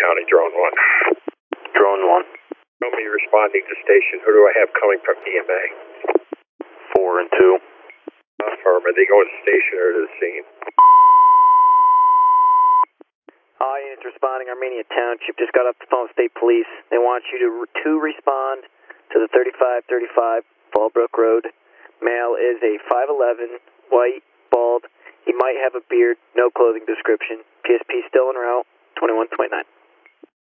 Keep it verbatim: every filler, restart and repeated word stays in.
County, drone one. Drone one. Show me responding to station. Who do I have coming from E M A? Four and two. Affirm. Are they going to station or to the scene? All units responding, Armenia Township. Just got off the phone with State Police. They want you to, to respond to the thirty-five thirty-five Fallbrook Road. Male is a five eleven, white, bald. He might have a beard, no clothing description. P S P still en route, twenty-one twenty-nine.